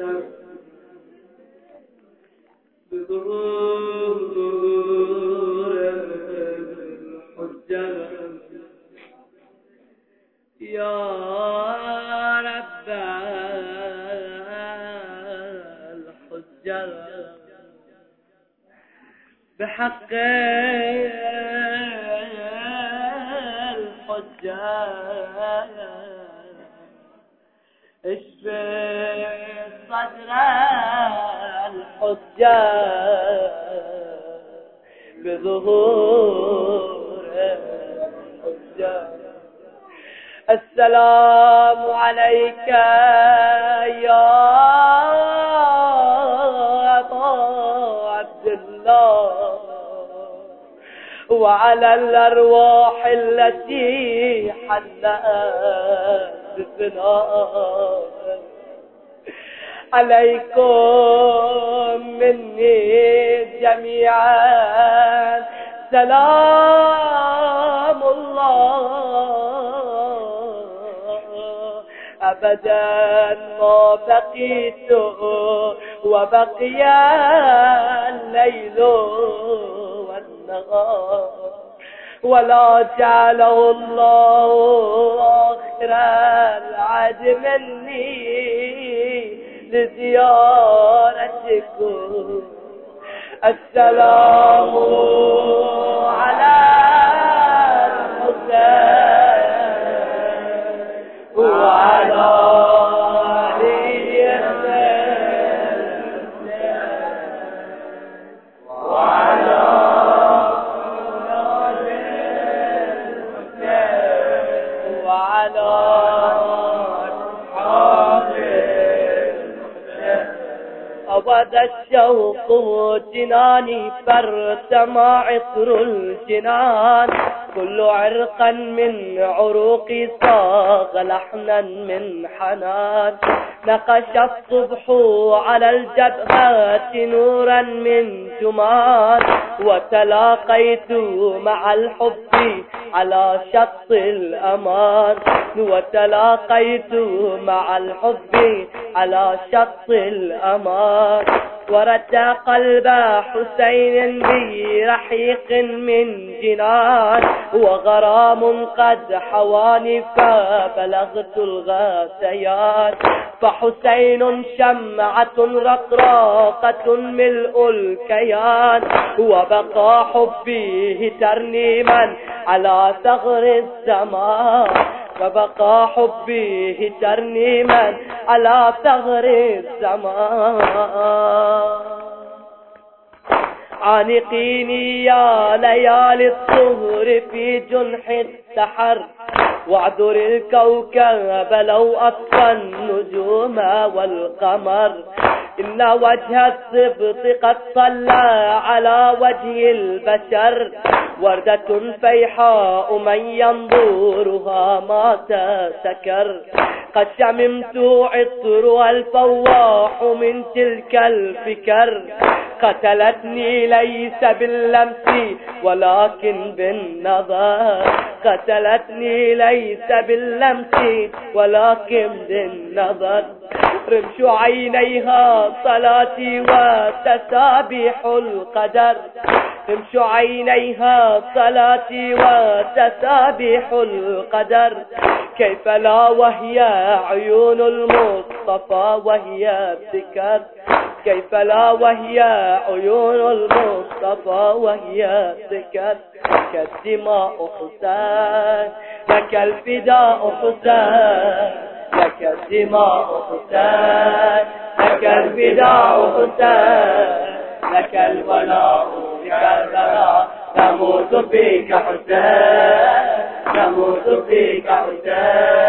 بظهور الحجة يا رب الحجة بحق الحجة اشفي صدر الحجة بظهور الحجة. السلام عليك يا أبا عبد الله وعلى الأرواح التي حلت بفناء عليكم مني جميعا سلام الله أبدا ما بقيت وبقي الليل والنهار ولا جعله الله آخر العهد مني لزيارتكم. السلام على الحسين وعلى علي وعلى وعلى أبد الشوق جناني فارتمى عطر الجنان كل عرقا من عروقي صاغ لحنا من حنان نقش الصبح على الجبهات نورا من جمان وتلاقيت مع الحب على شط الأمان وتلاقيت مع الحب على شط الأمان ورد قلب حسين برحيق من جنان وغرام قد حواني فبلغت الغثيان فحسين شمعة رقراقة ملء الكيان وبقى حبه ترنيما على ثغر السماء وبقى حبه ترنيما على ثغر السماء. عانقيني يا ليالي الطهر في جنح السحر واعذر الكوكب لو أطفى النجوم والقمر إن وجه السبط قد صلى على وجه البشر وردة فيحاء من ينظرها مات سكر قد شممت عطرها الفواح من تلك الفكر قتلتني ليس باللمس ولكن بالنظر قتلتني ليس باللمس ولكن بالنظر رمش عينيها صلاتي وتسابيح القدر رمش عينيها صلاتي وتسابيح القدر كيف لا وهي عيون المصطفى وهي ابتكار كيف لا وهي عيون المصطفى وهي ابتكار لك الدماء حسين لك الفداء حسين لك الدماء حسين لك الفداء حسين لك الولاء بكربلاء نموت فيك حسين نموت فيك حسين.